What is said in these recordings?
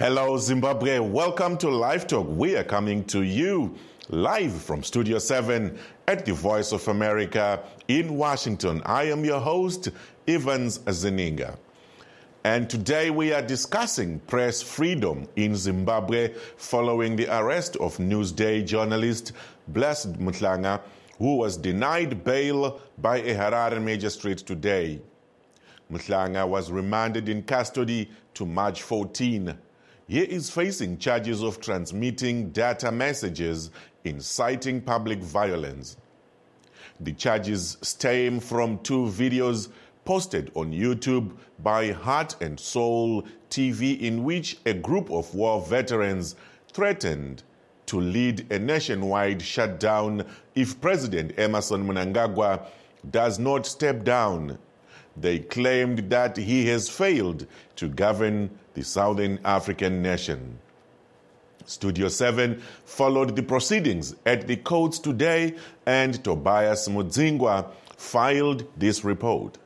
Hello, Zimbabwe. Welcome to Live Talk. We are coming to you live from Studio 7 at the Voice of America in Washington. I am your host, Evans Zeninga. And today we are discussing press freedom in Zimbabwe following the arrest of Newsday journalist Blessed Mhlanga, who was denied bail by a Harare magistrate today. Mhlanga was remanded in custody to March 14. He is facing charges of transmitting data messages inciting public violence. The charges stem from two videos posted on YouTube by Heart and Soul TV in which a group of war veterans threatened to lead a nationwide shutdown if President Emmerson Mnangagwa does not step down. They claimed that he has failed to govern the Southern African nation. Studio 7 followed the proceedings at the courts today, and Tobias Mudzingwa filed this report.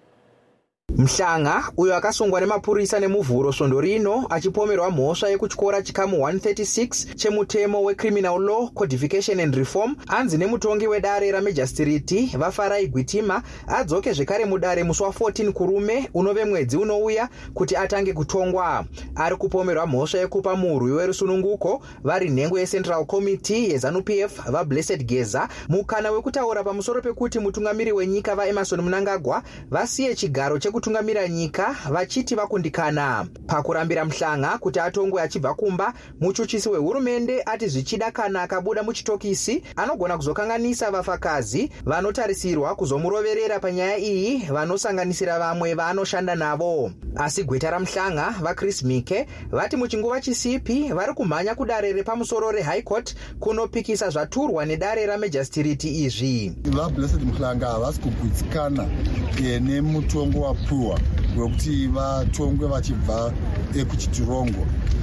Mhlanga uyo akasungwa nemapurisa nemuvhuro svondo rino achipomerwa mhosva yekutyora chikamu 136 chemutemo wecriminal law codification and reform anzi nemutongi wedare ramajistiriti Vafarai Gwitima adzoke zvekare mudare musi wa14 kurume unove mwedzi unouya kuti atange kutongwa. Ari kupomerwa mhosva yekupa murwi werusununguko vari nhengo yeCentral Committee yeZANU-PF vaBlessed Geza mukana wekutaura pamusoro pekuti mutungamiri wenyika vaEmmerson Mnangagwa vasiye chigaro kutungamira nyika vachiti vakundikana. Pakurambira Mhlanga kuti atongwe achibva kumba, muchuchisi wehurumende ati zvichida kana akabuda muchitokisi anogona kuzokanganisa vafakazi vanotarisirwa kuzomuroverera panyaya iyi vanosanganisira vamwe vaanoshanda navo. Asi gweta raMhlanga vaChris Mike vati muchinguva chisipi vari kumhanya kudare repamusoro reHigh Court kunopikisa zvaturwa nedare ramajistiriti izvi. VaBlessed Mhlanga havasi kugwitsikana nemutongo wapuwa wekuti vatongwe vachibva kuchitirongo.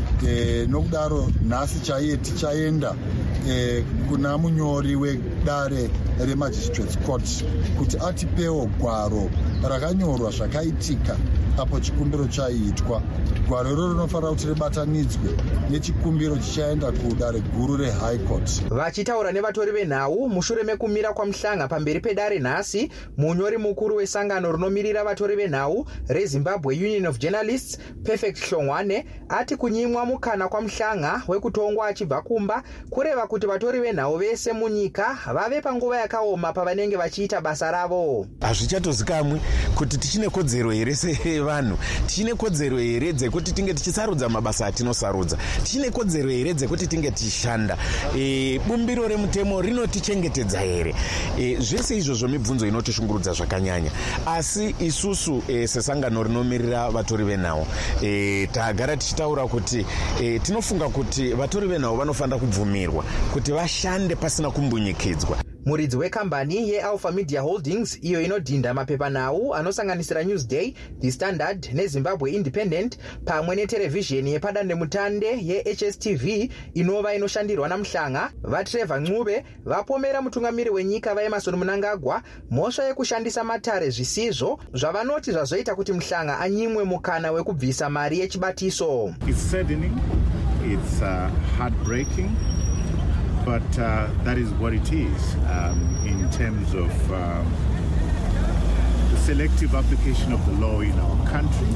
Nokudaro nhasi chaiye tichaenda kuna munyori wedare remagistrates court kuti atipewo gwaro rakanyorwa zvakaitika apo chikumbiro chaiitwa. Gwaro iroro rinofanira kuti ribatanidzwe nechikumbiro chichaenda kudare guru reHigh Court. Vachitaura nevatori venhau mushure mekumira kwaMhlanga pamberi pedare nhasi, munyori mukuru wesangano rinomirira vatori venhau reZimbabwe Union of Journalists Perfect Hlongwane ati kunyimwa mukana kwaMhlanga wekutongwa achibva kumba kureva kuti vatori venhau vese munyika vave panguva yakaoma pavanenge vachiita basa ravo. Hazvichatozikamwi kuti tichine kodzero here sevanhu, tichine kodzero here dzekuti tinge tichisarudza mabasa atinosarudza, tichine kodzero here dzekuti tinge tichishanda, bumbiro remutemo rinotichengetedza here. Zvese izvozvo mibvunzo inotishungurudza zvakanyanya. Asi isusu sesangano rinomirira vatori venhau tagara tichitaura kuti tinofunga kuti vatori venhau vanofanira kubvumirwa kuti vashande pasina kumbunyikidzwa. Muridzi wekambani yeAlpha Media Holdings iyo inodhinda mapepanhau anosanganisira Newsday, The Standard neZimbabwe Independent pamwe neterevhizheni yepadandemutande yeHSTV inova inoshandirwa naMhlanga vaTrevor Ncube vapomera mutungamiri wenyika vaEmmerson Mnangagwa mhosva yekushandisa matare zvisizvo zvavanoti zvazoita kuti Mhlanga anyimwe mukana wekubvisa mari yechibatiso. It's saddening, it's heartbreaking. But that is what it is in terms of the selective application of the law in our country.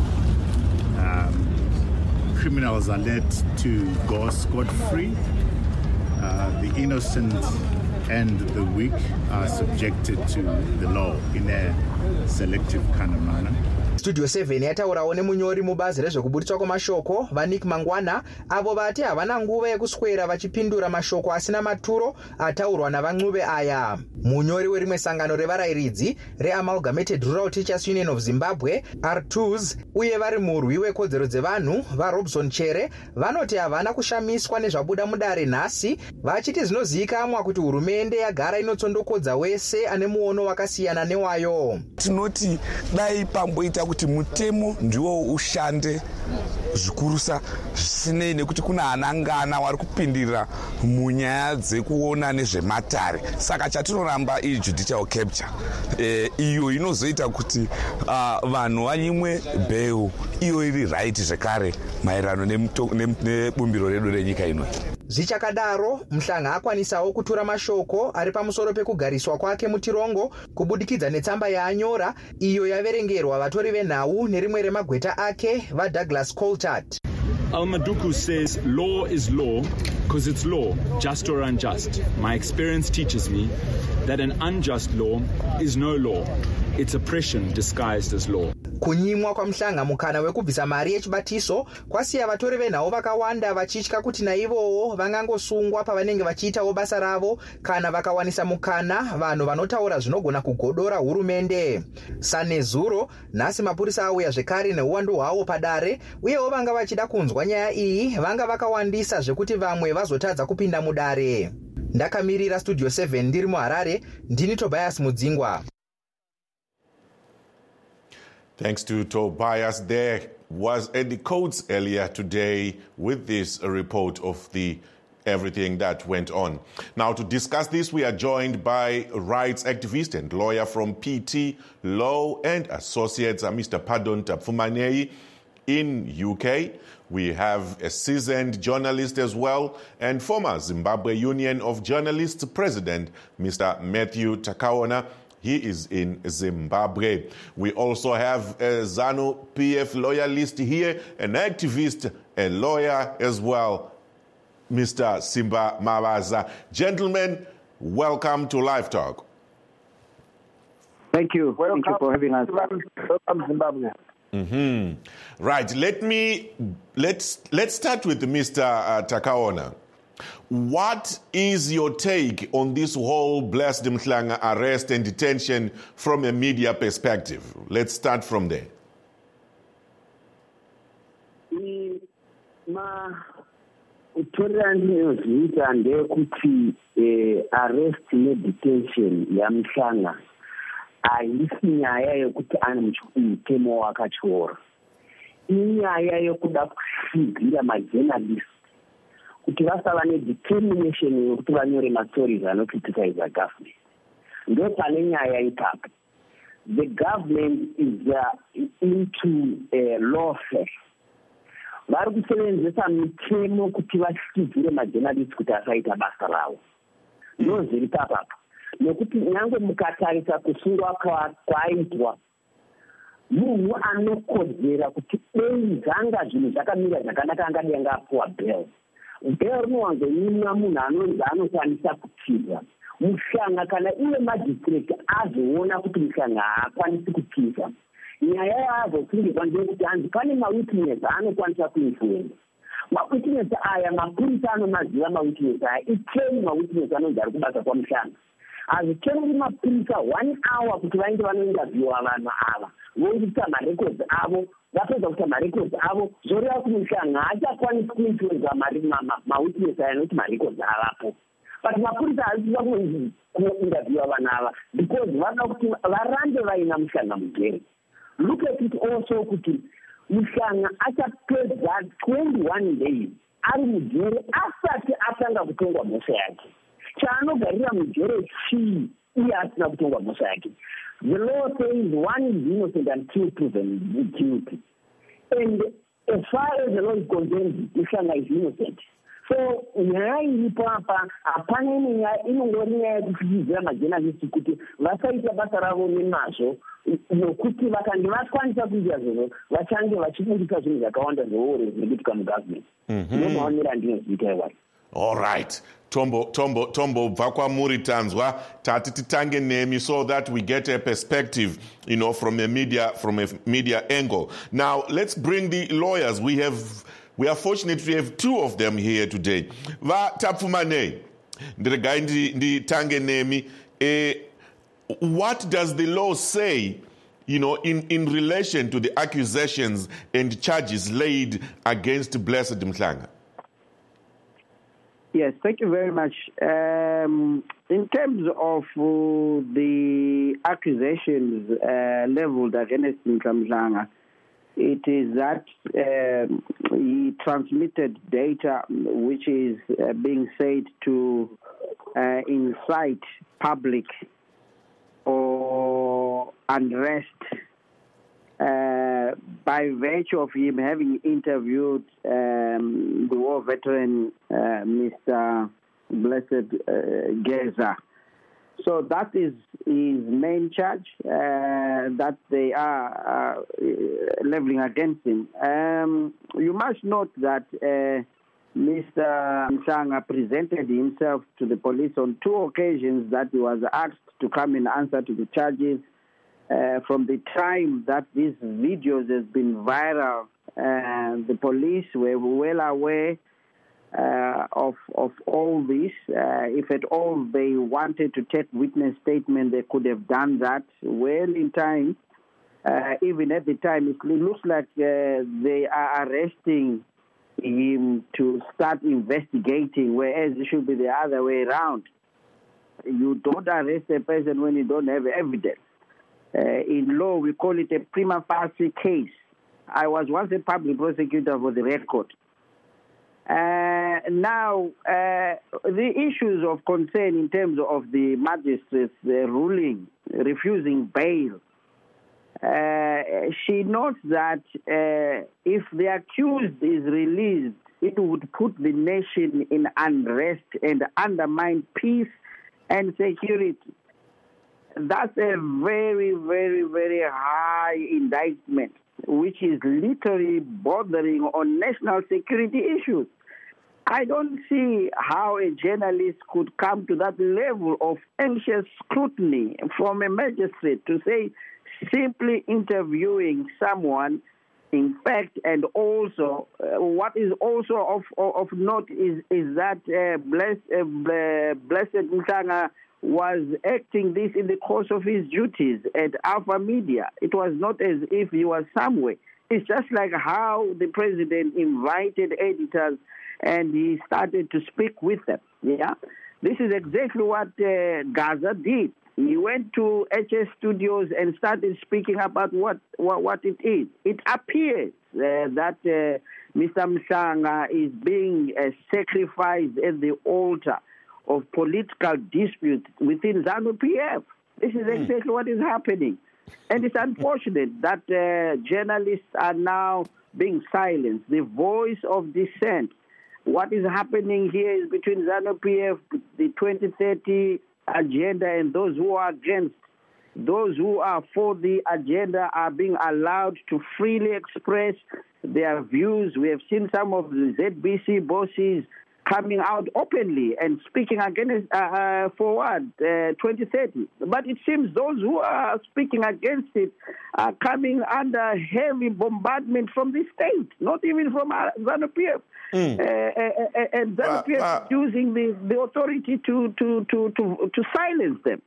Criminals are led to go scot-free. The innocent and the weak are subjected to the law in a selective kind of manner. Studio 7 yataurawo nemunyori mubazi rezvekubudiswa kwamashoko vaNick Mangwana avo vati havana nguva yekuswera vachipindura mashoko asina maturo ataurwa navaNcube aya. Munyori werimwe sangano revarayiridzi reAmalgamated Rural Teachers Union of Zimbabwe R2s uye vari murwi wekodzero dzevanhu vaRobson Chere vanoti havana kushamiswa nezvabuda mudare nhasi, vachiti zvinozivikanwa kuti hurumende yagara inotsondokodza wese ane muono wakasiyana newayo. Tinoti dai pamboita kuti mutemo ndiwo ushande zvikurusa zvisinei nekuti kuna anangana wari kupindira munyaya dzekuona nezvematare. Saka chatinoramba iyi judicial capture iyo inozoita kuti vanhu vanyimwe bheu iyo iri right zvekare maererano nebumbiro redu renyika inoi. Zvichakadaro, Mhlanga akwanisawo kutura mashoko ari pamusoro pekugariswa kwake muTirongo kubudikidza netsamba yaanyora iyo yaverengerwa vatori venhau nerimwe remagweta ake vaDouglas Coltart. Al-Maduku says law is law because it's law, just or unjust. My experience teaches me that an unjust law is no law. It's oppression disguised as law. Kunyimwa kwa Mhlanga mukana wekubvisa mari yechibatiso kwasiya vatori venhau vakawanda vachitya kuti naivowo vangangosungwa pavanenge vachiitawo basa ravo kana vakawanisa mukana vanhu vanotaura zvinogona kugodora hurumende. Sanezuro, nhasi mapurisa auya zvekare neuwandu hwavo padare, uyewo vanga vachida kunzwa nyaya iyi vanga vakawandisa zvekuti vamwe vazotadza kupinda mudare. Ndakamirira Studio 7 ndiri muHarare, ndini Tobias Mudzingwa. Thanks to Tobias. There was Eddie Coates earlier today with this report of everything that went on. Now, to discuss this, we are joined by rights activist and lawyer from PT Law and Associates, Mr. Pardon Tapfumanei in UK. We have a seasoned journalist as well, and former Zimbabwe Union of Journalists president, Mr. Matthew Takaona. He is in Zimbabwe. We also have a ZANU PF loyalist here, an activist and lawyer as well, Mr. Simba Mabaza. Gentlemen, welcome to Live Talk. Thank you. Welcome. Thank you for having us. Welcome, Zimbabwe. Right. Let's start with Mr. Takaona. What is your take on this whole Blessed Mhlanga arrest and detention from a media perspective? Let's start from there. Utorandinozviita ndeyekuti arrest nedetention yaMhlanga haisi nyaya yekuti ane mutemo wakatyora. Inyaya yokuda kusvigira majournalist kuti vasava nedetermination yokuti vanyore mastories anokriticize government. Ndo pane nyaya ipapo. The government is into lawfare. Vari kusevenzesa mitemo kuti vasvidzire majournalist kuti asaita basa ravo. Ndo zviri papapo. Nekuti nyange mukatarisa kusungwa kwaitwa, munhu anokodzera kuti dei zvanga zvinhu zvakamira zvakanaka angadi anga apuwa bail. Bail rinowanzonyimwa munhu anonzi anokwanisa kupinda. Mhlanga kana iye magistrate azoona kuti Mhlanga haakwanisi kupinda, nyaya yaazosungirwa ndeyekuti hanzi pane mawitness aanokwanisa kuinfluence. Mawitness aya mapurisa anomaziva mawitness aya. Iteni mawitness anonzi ari kubasa kwaMhlanga. Hazvitoreri mapurisa 1 hour kuti vaende vanointerviewa vanhu ava, voisa marecords avo, vapedza kuita marecords avo, zvoreva kuti Mhlanga haachakwanisi kuinfluenza mawitness aya nokuti marecords avapo. But mapurisa haasisa kuinterviewa vanhu ava because vanoda kuti varambe vaina Mhlanga mugere. Look at it also kuti Mhlanga achapedza 21 days ari mugere asati atanga kutongwa mhosva yake. Chaanogarira mujere chii iye asina kutongwa mhosva yake. The law says one is innocent until proven guilty. And as far as the law is concerned, Mhlanga is innocent. So nyaya iripo apa hapana nyaya inongori nyaya yekufikidzira majournalist kuti vasaita basa ravo nemazvo, nokuti vakange vakwanisa kuita zvozvo vachange vachibudisa zvinhu zvakawanda zvourezi nekutuka mugovernment. Ndomaonera ndinozviita iwayo. All right. Tombo Vakwamuri Tanzwa, tati titange nemi so that we get a perspective, from a media angle. Now, let's bring the lawyers. We are fortunate to have two of them here today. Va Tapfumanei, ndi tange nemi, what does the law say, in relation to the accusations and charges laid against Blessed Mhlanga? Yes, thank you very much. In terms of the accusations leveled against Mhlanga, it is that he transmitted data which is being said to incite public or unrest by virtue of him having interviewed the war veteran, Mr. Blessed Geza. So that is his main charge that they are leveling against him. You must note that Mr. Mhlanga presented himself to the police on 2 occasions that he was asked to come and answer to the charges. From the time that these videos has been viral, the police were well aware of all this. If at all they wanted to take witness statement, they could have done that well in time. Even at the time, it looks like they are arresting him to start investigating, whereas it should be the other way around. You don't arrest a person when you don't have evidence. In law, we call it a prima facie case. I was once a public prosecutor for the record. Now, the issues of concern in terms of the magistrate's ruling, refusing bail, she notes that if the accused is released, it would put the nation in unrest and undermine peace and security. That's a very, very, very high indictment, which is literally bordering on national security issues. I don't see how a journalist could come to that level of anxious scrutiny from a magistrate to say simply interviewing someone. In fact, and also what is also of note is that Blessed Mhlanga was acting this in the course of his duties at Alpha Media. It was not as if he was somewhere. It's just like how the president invited editors and he started to speak with them. Yeah, this is exactly what Gaza did. He went to HS Studios and started speaking about what it is. It appears that Mr. Mhlanga is being sacrificed at the altar of political disputes within ZANU-PF. This is exactly what is happening. And it's unfortunate that journalists are now being silenced. The voice of dissent. What is happening here is between ZANU-PF, the 2030 agenda, and those who are against. Those who are for the agenda are being allowed to freely express their views. We have seen some of the ZBC bosses coming out openly and speaking against for 2030. But it seems those who are speaking against it are coming under heavy bombardment from the state, not even from ZANU-PF. And ZANU-PF is using the authority to silence them.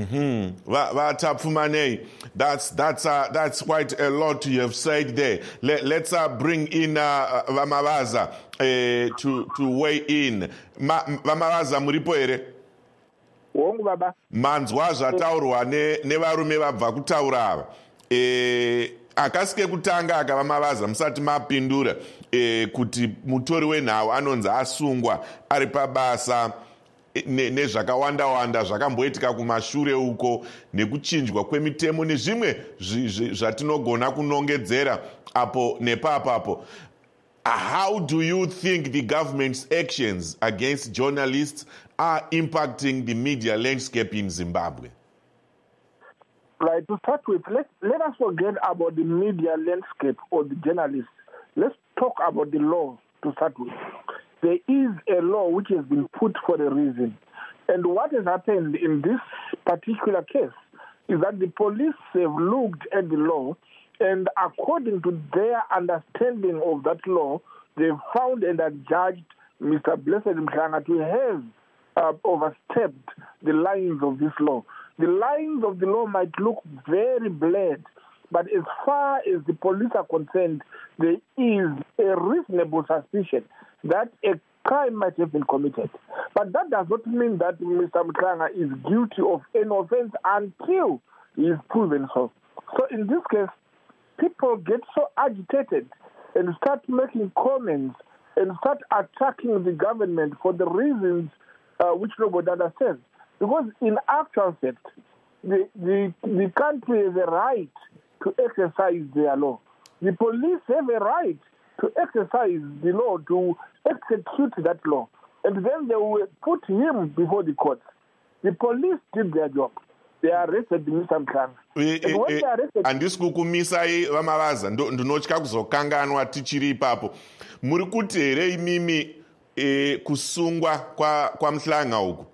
That's quite a lot you have said there. Let's bring in Vamavaza to weigh in. Vamavaza muripo ere? Wongu baba. Manzwa zvataurwa nevarume vabva kutaura ava. Akasike kutanga akavamavaza musati mapindura kuti mutori wenhau anonzi asungwa ari pabasa nezvakawanda-wanda zvakamboitika kumashure uko nekuchinjwa kwemitemo nezvimwe zvatinogona kunongedzera apo nepapapo. How do you think the government's actions against journalists are impacting the media landscape in Zimbabwe? Right, to start with, let us forget about the media landscape or the journalists. Let's talk about the law to start with. There is a law which has been put for a reason. And what has happened in this particular case is that the police have looked at the law, and according to their understanding of that law, they've found and adjudged Mr. Blessed Mhlanga to have overstepped the lines of this law. The lines of the law might look very blurred, but as far as the police are concerned, there is a reasonable suspicion that a crime might have been committed. But that does not mean that Mr. Mhlanga is guilty of any offense until he is proven so. So in this case, people get so agitated and start making comments and start attacking the government for the reasons which nobody understands. Because in actual fact, the country has a right to exercise their law. The police have a right to exercise the law, to execute that law. And then they will put him before the courts. The police did their job. They arrested Mr. Mhlanga. Handisi kukumisai vamavaza ndinotya kuzokanganwa tichiri ipapo. Muri kuti here imimi kusungwa kwa Mhlanga uku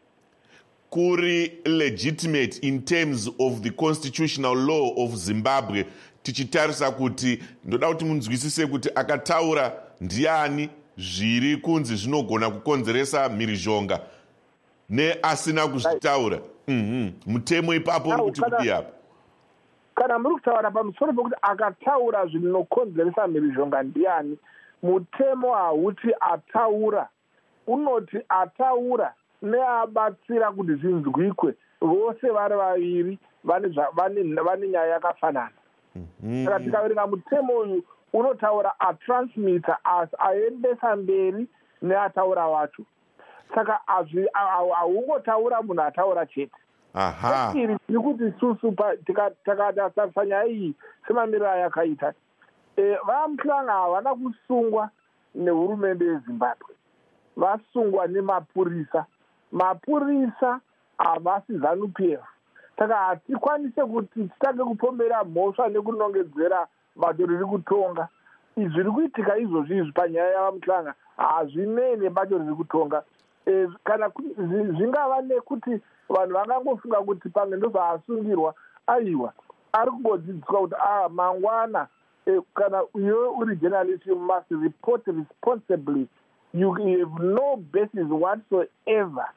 kuri legitimate in terms of the constitutional law of Zimbabwe, tichitarisa kuti ndoda kuti munzwisise kuti akataura ndiani, zviri kunzi zvinogona kukonzeresa mhirizhonga neasina kuzvitaura. Mutemo ipapo uri kuti kudi apo. Kana muri kutaura pamusoro pekuti akataura zvinokonzeresa mhirizhonga ndiani, mutemo hauti ataura, unoti ataura neabatsira kuti zvinzwikwe, vose vari vaviri vane nyaya yakafanana. Saka tikaverenga mutemo uyu unotaura atransmitter aendesa mberi neataura wacho. Saka haungotaura munhu ataura chete. Iri tiri kuti susu takatarisa nyaya iyi semamiriro ayakaita, vaMhlanga havana kusungwa nehurumende yeZimbabwe, vasungwa nemapurisa. Mapurisa havasi ZANU-PF. Saka hatikwanise kuti titange kupomera mhosva nekunongedzera bato riri kutonga. Izvi zviri kuitika izvozvi panyaya yavaMhlanga hazvinei nebato riri kutonga. Kana zvingava nekuti vanhu vangangofunga kuti pamwe ndozvaasungirwa, aiwa ari kungodzidziswa kuti mangwana kana iwe uri journalist, you must report responsibly. You have no basis whatsoever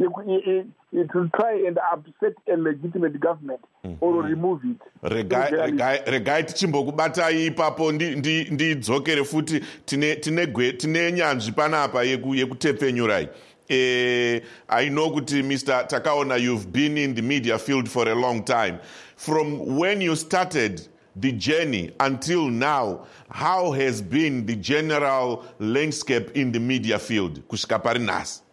to try and upset a legitimate government or remove it. Regai tichimbokubatai ipapo ndidzokere futi tine nyanzvi panapa yekutepfenyurai. I know kuti Mr. Takaona, you've been in the media field for a long time. From when you started the journey until now, how has been the general landscape in the media field? Kusvika pari nhasi.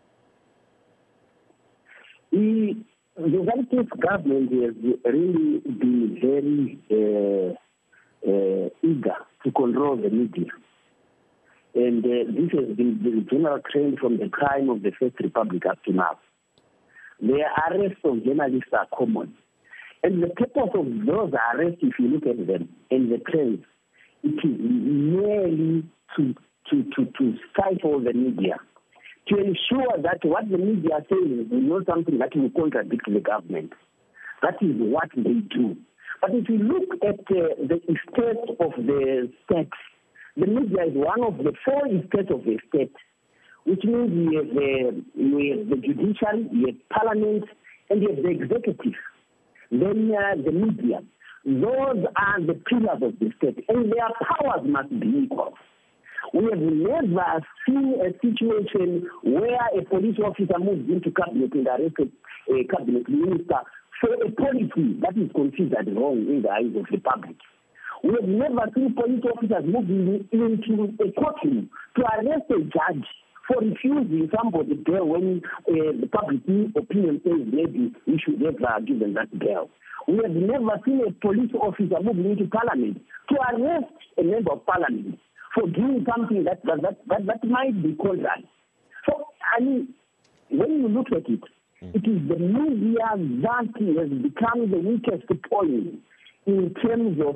The ZANU-PF government has really been very eager to control the media. And this has been the general trend from the time of the First Republic up to now. The arrests of journalists are common. And the purpose of those arrests, if you look at them and the trends, it is merely to stifle the media, to ensure that what the media says is not something that will contradict the government. That is what they do. But if you look at the estate of the state, the media is one of the four estates of the state, which means we have the judiciary, we have parliament, and we have the executive. Then the media. Those are the pillars of the state, and their powers must be equal. We have never seen a situation where a police officer moves into cabinet and arrests a cabinet minister for a policy that is considered wrong in the eyes of the public. We have never seen police officers moving into a courtroom to arrest a judge for refusing somebody bail when the public opinion says maybe we should have given that bail. We have never seen a police officer moving into parliament to arrest a member of parliament for doing something that might be contrary. So, I mean, when you look at it, it is the media that has become the weakest point in terms of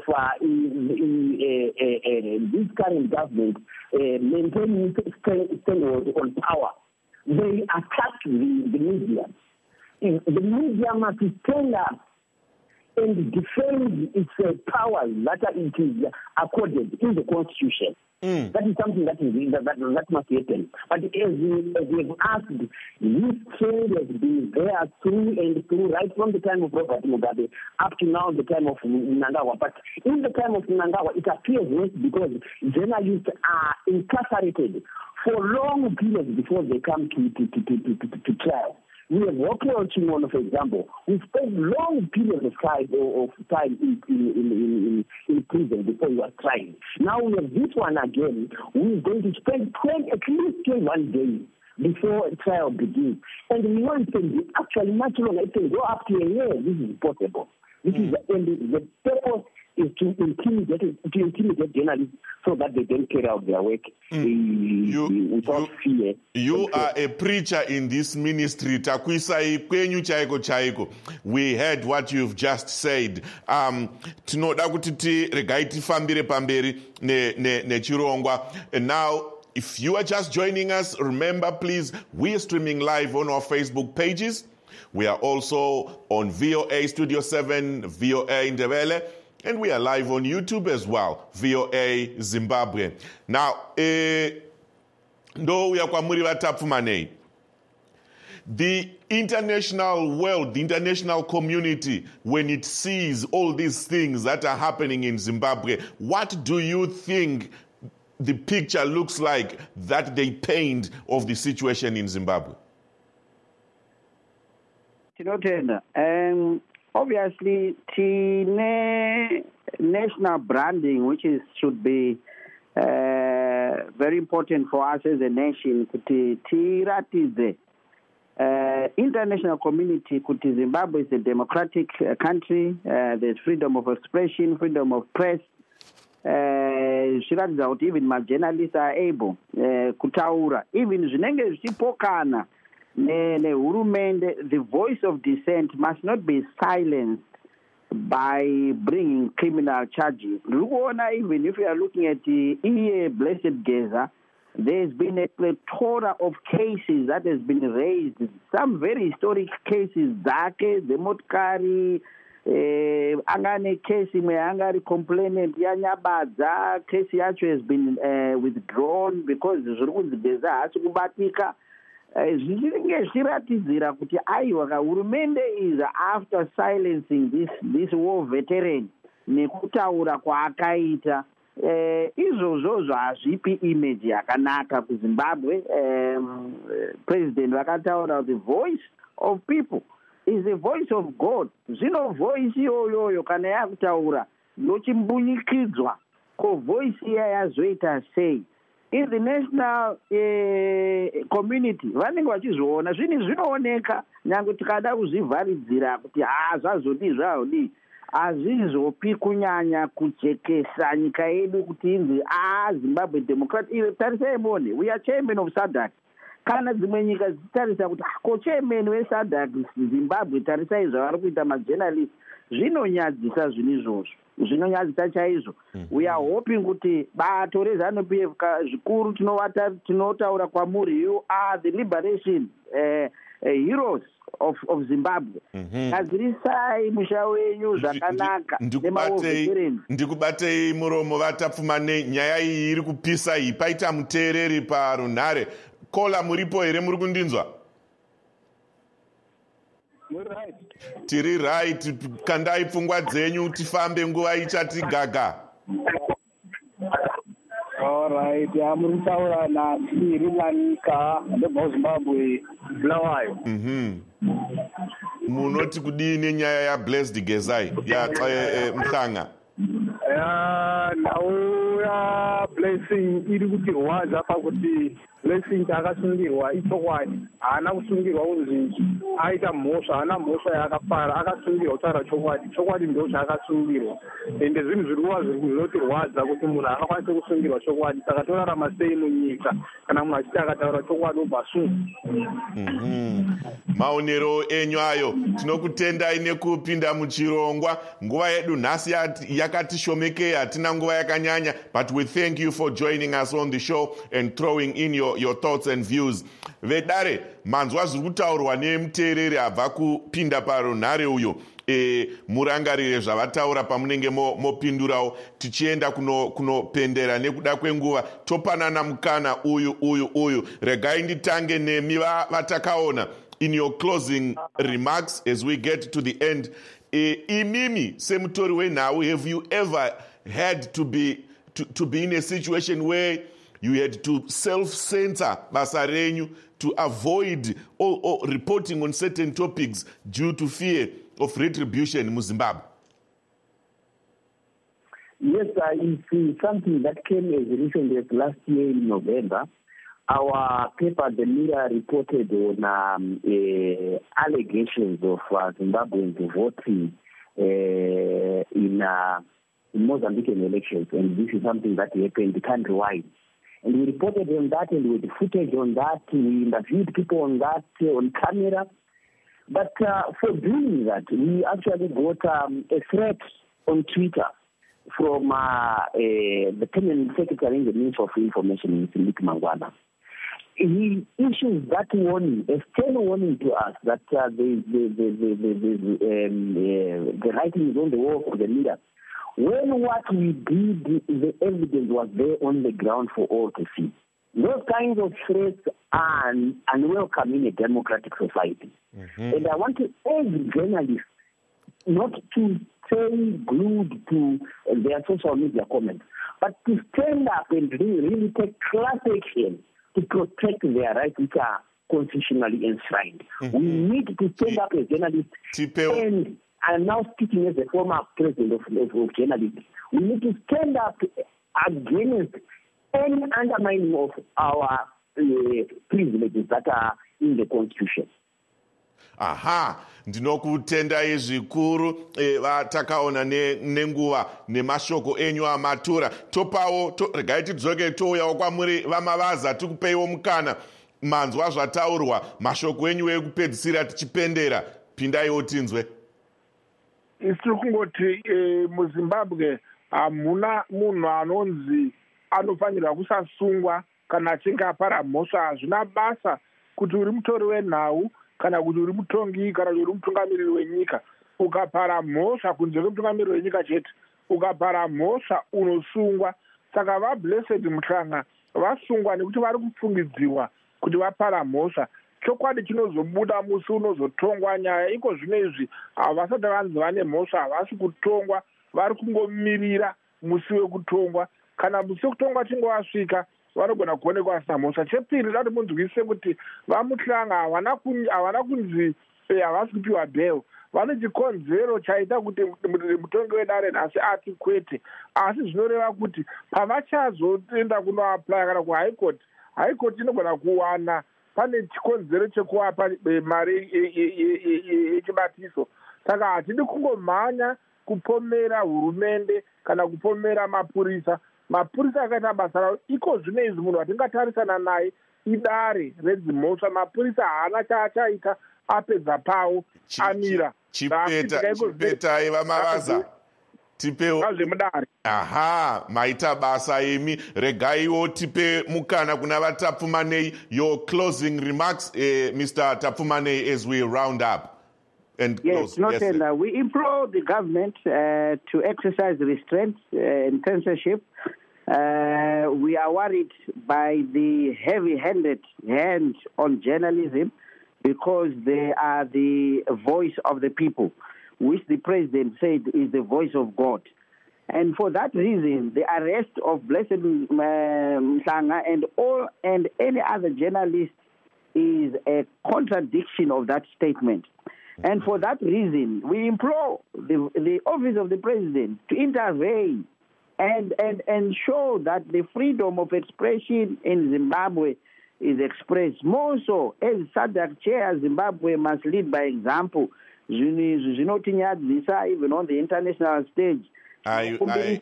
this current government maintaining stranglehold on power. They attack the media. The media must stand up and defend its powers that it is accorded in the Constitution. That is something that must happen. But as we have asked, this trend has been there through and through, right from the time of Robert Mugabe up to now, the time of Mnangagwa. But in the time of Mnangagwa, it appears worse because journalists are incarcerated for long periods before they come to trial. We have Wokelo Chimono, for example, who spent long periods of time in prison before he was tried. Now we have this one again, who is going to spend at least 21 days before a trial begins. And we know it can be actually much longer. It can go up to a year. This is possible. This is the purpose is to intimidate journalists so that they don't carry out their work without fear. You are a preacher in this ministry. Takuisai kwenyu chaiko chaiko. We heard what you've just said. Tinoda kuti regai tifambire pamberi ne chirongwa. And now, if you are just joining us, remember, please, we are streaming live on our Facebook pages. We are also on VOA Studio 7, VOA Ndebele, and we are live on YouTube as well, VOA Zimbabwe. Now, ndo ya kwa muri watapfumane. The international world, the international community, when it sees all these things that are happening in Zimbabwe, what do you think the picture looks like that they paint of the situation in Zimbabwe? Obviously, national branding, which should be very important for us as a nation, international community, Zimbabwe is a democratic country. There's freedom of expression, freedom of press. Even my journalists are able kutaura. Even zvinenge zvichipokana nehurumende, the voice of dissent must not be silenced by bringing criminal charges. Even if you are looking at the Blessed Geza, there's been a plethora of cases that has been raised. Some very historic cases, Zake, the Motkari, angane case angari complainant yanyabadza case yacho has been withdrawn because zvirikuzibheza hasi kubatika zvichinge zviratidzira kuti aiwa hurumende is after silencing this war veteran nekutaura kwaakaita izvozvo hazvipi image yakanaka kuZimbabwe. President vakataura the voice of people is the voice of God. Zvino voice iyoyo kana yakutaura yochimbunyikidzwa ko voice iya yazoita sei. In the national community vanenge vachizviona zvinooneka nyange tikada kuzvivharidzira kuti zvazodii hazvizopi kunyanya kujekesa nyika yedu kuti inzi Zimbabwe Democrat. Tarisai mone, we are chairman of SADC. Kana dzimwe nyika dzichitarisa kuti chairman weSADC Zimbabwe, tarisai zvavari kuita majournalist, zvinonyadzisa izvozvo, zvinonyadzisa chaizvo. We are hoping kuti bato reZANU-PF zvikuru tinotaura kwamuri, you are the liberation heroes of Zimbabwe. Gadzirisai musha wenyu zvakanaka nemaovetereni. Ndikubatei muromo vatapfumane, nyaya iyi iri kupisa iyi, paita muteereri parunhare. Kola muripo here, muri kundinzwa? Tiri right, kandai pfungwa dzenyu tifambe nguva ichati gaga. All right, muri kutaura naSiri Lanika ndemuZimbabwe Bulawayo. Munoti kudini nyaya ya Blessed Gezai ya Mhlanga? Nawo ya Blessing iri kutirwadza pakuti Blessing akasungirwa ichokwadi, haana kusungirwa kunzi aita mhosva, haana mhosva yaakafara, akasungirwa kutaura chokwadi ndo chaakasungirwa. Ende zvinhu zvinotirwadza kuti munhu akakwanisa kusungirwa chokwadi, saka torarama sei munyika kana munhu achiti akataura chokwadi obva asungwa. Maonero enyu ayo, tinokutendai nekupinda muchirongwa. Nguva yedu nhasi yakatishomekei, hatina nguva yakanyanya, but we thank you for joining us on the show and throwing in your thoughts and views. Vedare, manzwa zviri kutaurwa nemuteereri abva kupinda parunhare uyo. Murangarire zvavataura pamunenge mopindurawo, tichienda kunopendera nekuda kwenguva. Topanana mukana uyu. Regai nditange nemi vatakaona. In your closing remarks as we get to the end, imimi semutori wenhau, have you ever had to be in a situation where you had to self-censor basa renyu to avoid or reporting on certain topics due to fear of retribution in Zimbabwe. Yes, it's something that came as recently as last year in November. Our paper, The Mirror, reported on allegations of Zimbabweans voting in Mozambican elections, and this is something that happened countrywide. And we reported on that, and with footage on that, we interviewed people on that on camera. But for doing that, we actually got a threat on Twitter from the permanent secretary in the Ministry of Information, Philip Mangwana. He issues that warning, a stern warning to us that the writing is on the wall for the leader. When what we did, the evidence was there on the ground for all to see. Those kinds of threats are unwelcome in a democratic society. Mm-hmm. And I want to urge journalists not to stay glued to their social media comments, but to stand up and really take class action to protect their rights, which are constitutionally enshrined. Mm-hmm. We need to stand up as journalists, and I'm now speaking as a former president of journalists. We need to stand up against any undermining of our privileges that are in the Constitution. Aha, ndinokutendai zvikuru vatakaona nenguva nemashoko enyu amatura. Topawo regai tidzoke touyawo kwamuri vaMavaza tikupeiwo mukana manzwa zvataurwa mashoko enyu ekupedzisira tichipendera. Pindaiwo tinzwe. Isiri kungoti muZimbabwe hamuna munhu anonzi anofanirwa kusasungwa kana achinge apara mhosva. Hazvina basa kuti uri mutori wenhau kana kuti uri mutongi kana kuti uri mutungamiriri wenyika. Ukapara mhosva kunze kwemutungamiriri wenyika chete, ukapara mhosva unosungwa. Saka vaBlessed Muhlanga vasungwa nekuti vari kufungidziwa kuti vapara mhosva. Chokwadi chinozobuda musi unozotongwa nyaya iko zvino izvi havasati vanzi vane mhosva, havasi kutongwa, vari kungomirira musi wekutongwa. Kana musi wekutongwa chinge wasvika vanogona kuonekwa vasina mhosva. Chepiri dati munzwise kuti vaMuhlanga havana kunzi havasi kupiwa bail. Vane chikonzero chaita kuti mutongi wedare nhasi ati kwete, asi zvinoreva kuti pavachazoenda kunoaplaya kana kuhigh court inogona kuwana pane chikonzero chekuvapa mari yechibatiso. Saka hatidi kungomhanya kupomera hurumende kana kupomera mapurisa. Mapurisa akaita basa ravo. Iko zvino izvi munhu watingatarisana naye idare redzimhosva. Mapurisa haana chaachaita apedza pawo amira. Chipetai vaMavaza. Tipewo zvemudare. Aha, maita basa imi. Regaiwo tipe mukana kuna vaTapfumanei. Your closing remarks, Mr. Tapfumanei, as we round up. And yes, we implore the government to exercise restraint and censorship. We are worried by the heavy-handed hand on journalism because they are the voice of the people, which the president said is the voice of God. And for that reason, the arrest of Blessed Mhlanga and any other journalist is a contradiction of that statement. And for that reason, we implore the office of the president to intervene and show that the freedom of expression in Zimbabwe is expressed. More so, as SADC chair, Zimbabwe must lead by example. Even on the international stage. I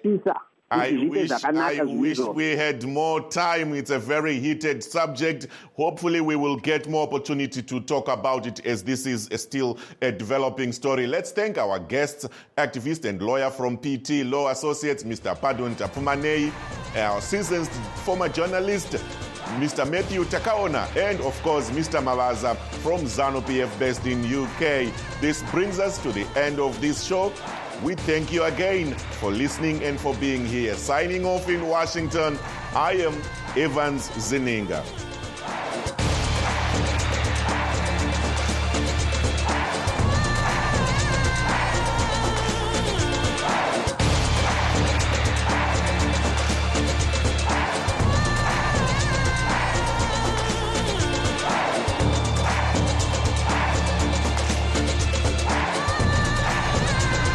wish we had more time. It's a very heated subject. Hopefully we will get more opportunity to talk about it as this is still a developing story. Let's thank our guests, activist and lawyer from PT Law Associates, Mr. Padon Tapfumanei, our seasoned former journalist, Mr. Matthew Takaona, and of course, Mr. Mavaza from ZANU-PF based in UK. This brings us to the end of this show. We thank you again for listening and for being here. Signing off in Washington, I am Evans Zininga.